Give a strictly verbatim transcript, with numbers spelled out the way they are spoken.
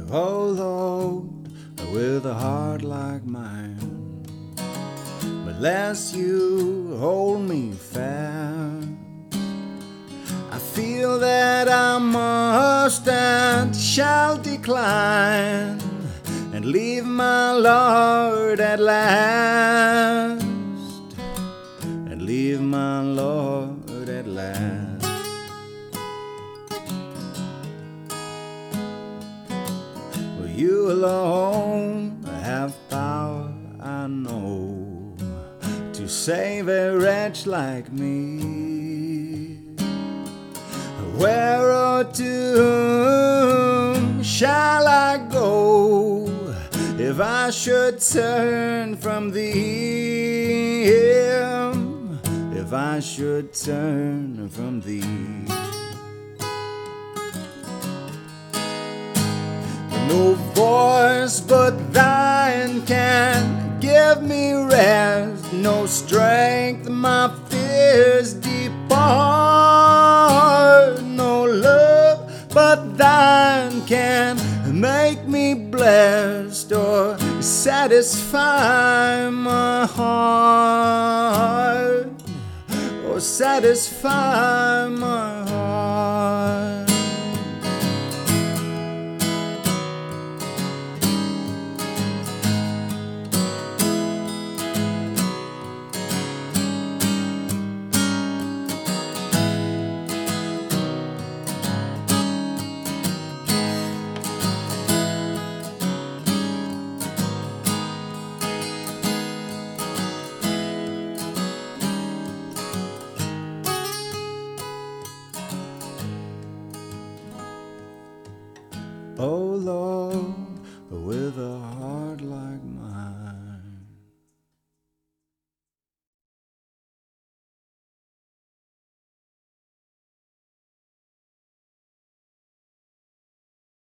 Oh Lord, with a heart like mine, unless you hold me fast, I feel that I must and shall decline and leave my Lord at last, and leave my Lord at last. Well, you alone have power, I know, to save a wretch like me. Where or to whom shall I go if I should turn from thee? If I should turn from thee. No voice but thine can give me rest, no strength my fears depart, no love but thine can make me blessed or satisfy my heart, or satisfy my heart. Oh Lord, with a heart like mine.